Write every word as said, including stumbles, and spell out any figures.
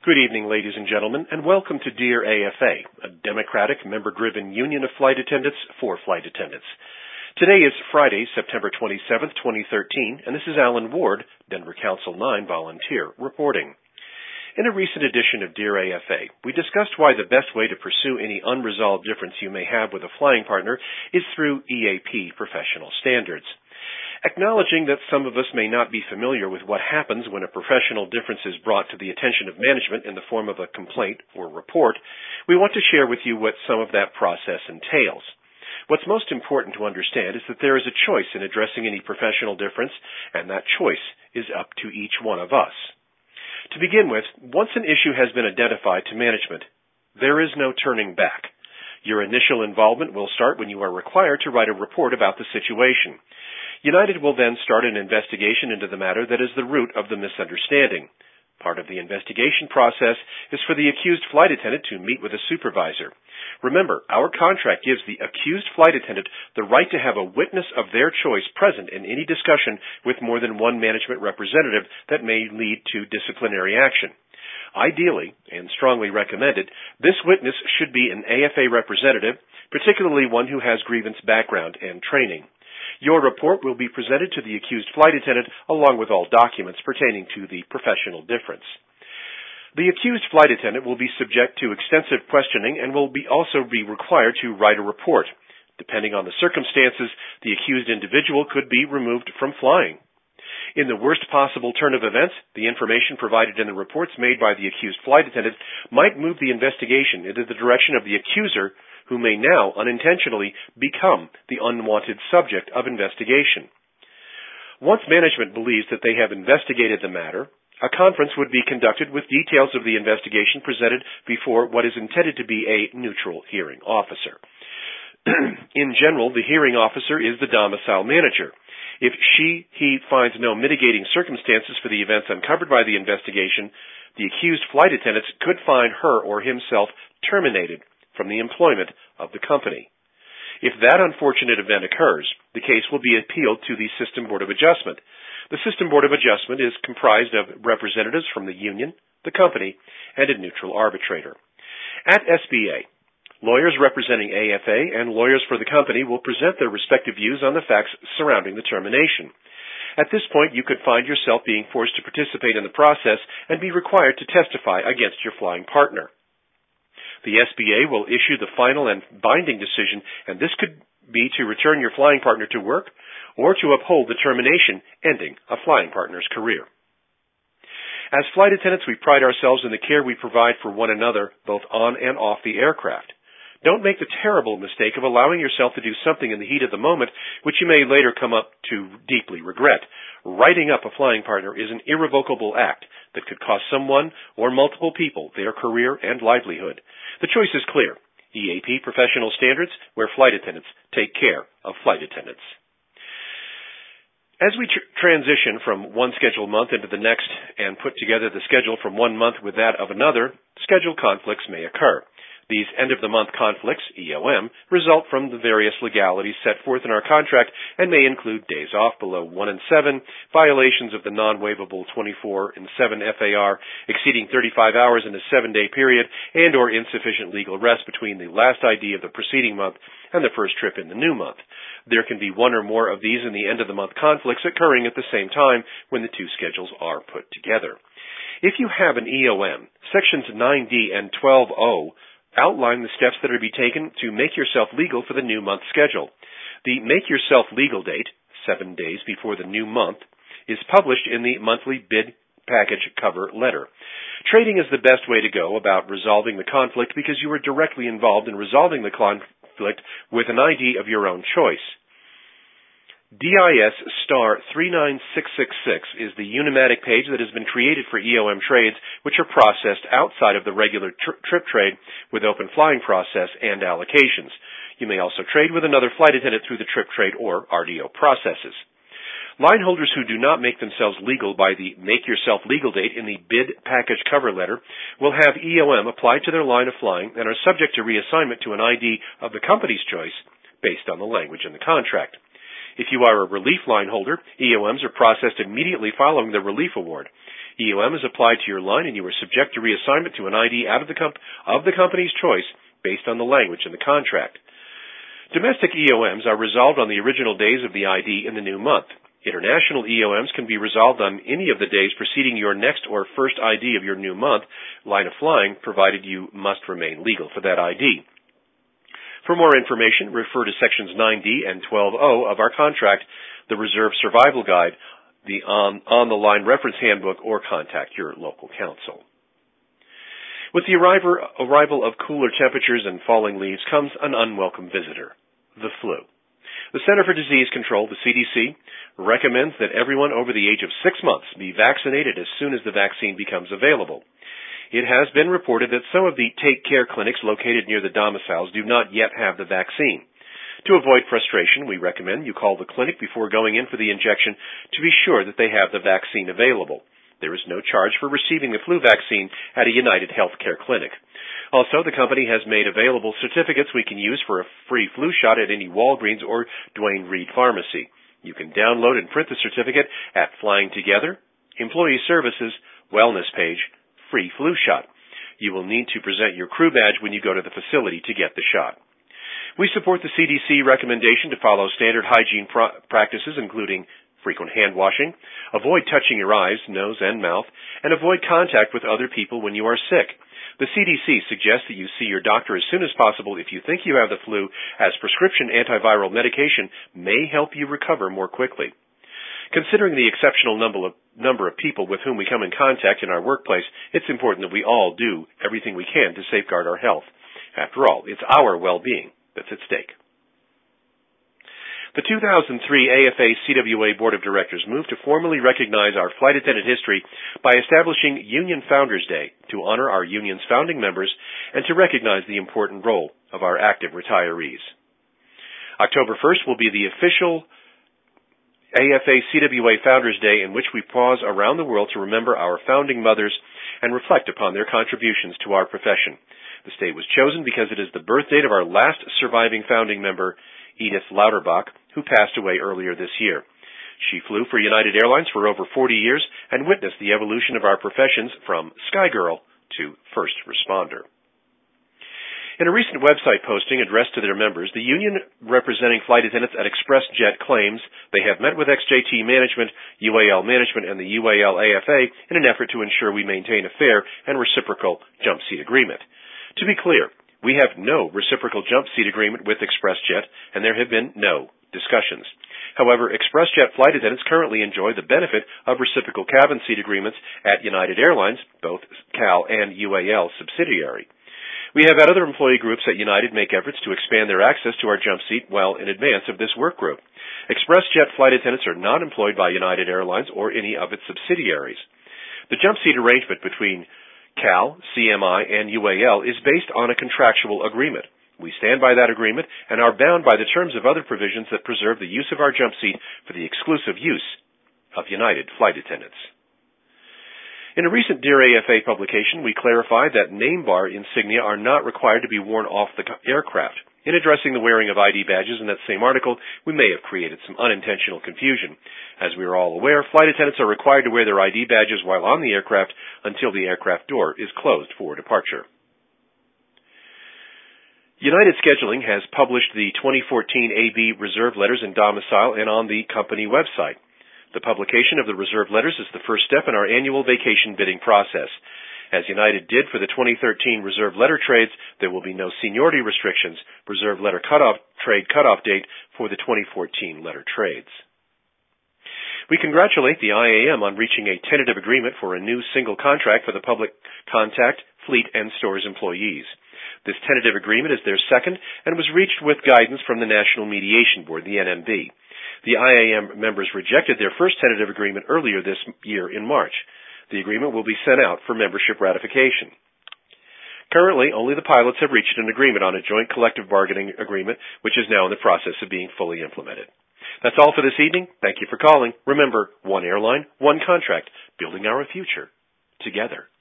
Good evening, ladies and gentlemen, and welcome to Dear A F A, a democratic, member-driven union of flight attendants for flight attendants. Today is Friday, September twenty-seventh, twenty thirteen, and this is Alan Ward, Denver Council nine volunteer, reporting. In a recent edition of Dear A F A, we discussed why the best way to pursue any unresolved difference you may have with a flying partner is through E A P professional standards. Acknowledging that some of us may not be familiar with what happens when a professional difference is brought to the attention of management in the form of a complaint or report, we want to share with you what some of that process entails. What's most important to understand is that there is a choice in addressing any professional difference, and that choice is up to each one of us. To begin with, once an issue has been identified to management, there is no turning back. Your initial involvement will start when you are required to write a report about the situation. United will then start an investigation into the matter that is the root of the misunderstanding. Part of the investigation process is for the accused flight attendant to meet with a supervisor. Remember, our contract gives the accused flight attendant the right to have a witness of their choice present in any discussion with more than one management representative that may lead to disciplinary action. Ideally, and strongly recommended, this witness should be an A F A representative, particularly one who has grievance background and training. Your report will be presented to the accused flight attendant along with all documents pertaining to the professional difference. The accused flight attendant will be subject to extensive questioning and will be also be required to write a report. Depending on the circumstances, the accused individual could be removed from flying. In the worst possible turn of events, the information provided in the reports made by the accused flight attendant might move the investigation into the direction of the accuser, who may now unintentionally become the unwanted subject of investigation. Once management believes that they have investigated the matter, a conference would be conducted with details of the investigation presented before what is intended to be a neutral hearing officer. In general, the hearing officer is the domicile manager. If she, he finds no mitigating circumstances for the events uncovered by the investigation, the accused flight attendants could find her or himself terminated from the employment of the company. If that unfortunate event occurs, the case will be appealed to the System Board of Adjustment. The System Board of Adjustment is comprised of representatives from the union, the company, and a neutral arbitrator. At S B A, lawyers representing A F A and lawyers for the company will present their respective views on the facts surrounding the termination. At this point, you could find yourself being forced to participate in the process and be required to testify against your flying partner. The S B A will issue the final and binding decision, and this could be to return your flying partner to work or to uphold the termination, ending a flying partner's career. As flight attendants, we pride ourselves in the care we provide for one another, both on and off the aircraft. Don't make the terrible mistake of allowing yourself to do something in the heat of the moment, which you may later come up to deeply regret. Writing up a flying partner is an irrevocable act that could cost someone or multiple people their career and livelihood. The choice is clear. E A P professional standards, where flight attendants take care of flight attendants. As we tr- transition from one scheduled month into the next and put together the schedule from one month with that of another, schedule conflicts may occur. These end-of-the-month conflicts, E O M, result from the various legalities set forth in our contract and may include days off below one and seven, violations of the non-waivable twenty-four and seven F A R, exceeding thirty-five hours in a seven-day period, and or insufficient legal rest between the last I D of the preceding month and the first trip in the new month. There can be one or more of these in the end-of-the-month conflicts occurring at the same time when the two schedules are put together. If you have an E O M, Sections nine D and twelve O outline the steps that are to be taken to make yourself legal for the new month schedule. The Make Yourself Legal date, seven days before the new month, is published in the monthly bid package cover letter. Trading is the best way to go about resolving the conflict because you are directly involved in resolving the conflict with an I D of your own choice. D I S star three nine six six six is the Unimatic page that has been created for E O M trades, which are processed outside of the regular tri- trip trade with open flying process and allocations. You may also trade with another flight attendant through the trip trade or R D O processes. Line holders who do not make themselves legal by the Make Yourself Legal date in the bid package cover letter will have E O M applied to their line of flying and are subject to reassignment to an I D of the company's choice based on the language in the contract. If you are a relief line holder, E O Ms are processed immediately following the relief award. E O M is applied to your line and you are subject to reassignment to an I D out of the, comp- of the company's choice based on the language in the contract. Domestic E O Ms are resolved on the original days of the I D in the new month. International E O Ms can be resolved on any of the days preceding your next or first I D of your new month line of flying, provided you must remain legal for that I D. For more information, refer to Sections nine D and twelve O of our contract, the Reserve Survival Guide, the on, on the line reference handbook, or contact your local counsel. With the arrival, arrival of cooler temperatures and falling leaves comes an unwelcome visitor, the flu. The Center for Disease Control, the C D C, recommends that everyone over the age of six months be vaccinated as soon as the vaccine becomes available. It has been reported that some of the Take Care clinics located near the domiciles do not yet have the vaccine. To avoid frustration, we recommend you call the clinic before going in for the injection to be sure that they have the vaccine available. There is no charge for receiving the flu vaccine at a United Healthcare clinic. Also, the company has made available certificates we can use for a free flu shot at any Walgreens or Duane Reade pharmacy. You can download and print the certificate at Flying Together, Employee Services, Wellness page, Free Flu Shot. You will need to present your crew badge when you go to the facility to get the shot. We support the C D C recommendation to follow standard hygiene pro- practices, including frequent hand washing, avoid touching your eyes, nose, and mouth, and avoid contact with other people when you are sick. The C D C suggests that you see your doctor as soon as possible if you think you have the flu, as prescription antiviral medication may help you recover more quickly. Considering the exceptional number of, number of people with whom we come in contact in our workplace, it's important that we all do everything we can to safeguard our health. After all, it's our well-being that's at stake. The two thousand three A F A C W A Board of Directors moved to formally recognize our flight attendant history by establishing Union Founders Day to honor our union's founding members and to recognize the important role of our active retirees. October first will be the official A F A C W A Founders Day, in which we pause around the world to remember our founding mothers and reflect upon their contributions to our profession. This date was chosen because it is the birth date of our last surviving founding member, Edith Lauterbach, who passed away earlier this year. She flew for United Airlines for over forty years and witnessed the evolution of our professions from Sky Girl to first responder. In a recent website posting addressed to their members, the union representing flight attendants at ExpressJet claims they have met with X J T management, U A L management, and the U A L A F A in an effort to ensure we maintain a fair and reciprocal jump seat agreement. To be clear, we have no reciprocal jump seat agreement with ExpressJet, and there have been no discussions. However, ExpressJet flight attendants currently enjoy the benefit of reciprocal cabin seat agreements at United Airlines, both C A L and U A L subsidiary. We have had other employee groups at United make efforts to expand their access to our jump seat well in advance of this work group. ExpressJet flight attendants are not employed by United Airlines or any of its subsidiaries. The jump seat arrangement between C A L, C M I, and U A L is based on a contractual agreement. We stand by that agreement and are bound by the terms of other provisions that preserve the use of our jump seat for the exclusive use of United flight attendants. In a recent Dear A F A publication, we clarified that name bar insignia are not required to be worn off the aircraft. In addressing the wearing of I D badges in that same article, we may have created some unintentional confusion. As we are all aware, flight attendants are required to wear their I D badges while on the aircraft until the aircraft door is closed for departure. United Scheduling has published the twenty fourteen A B Reserve Letters in domicile and on the company website. The publication of the reserve letters is the first step in our annual vacation bidding process. As United did for the twenty thirteen reserve letter trades, there will be no seniority restrictions, reserve letter cutoff, trade cutoff date for the twenty fourteen letter trades. We congratulate the I A M on reaching a tentative agreement for a new single contract for the public contact, fleet, and stores employees. This tentative agreement is their second and was reached with guidance from the National Mediation Board, the N M B. The I A M members rejected their first tentative agreement earlier this year in March. The agreement will be sent out for membership ratification. Currently, only the pilots have reached an agreement on a joint collective bargaining agreement, which is now in the process of being fully implemented. That's all for this evening. Thank you for calling. Remember, one airline, one contract, building our future together.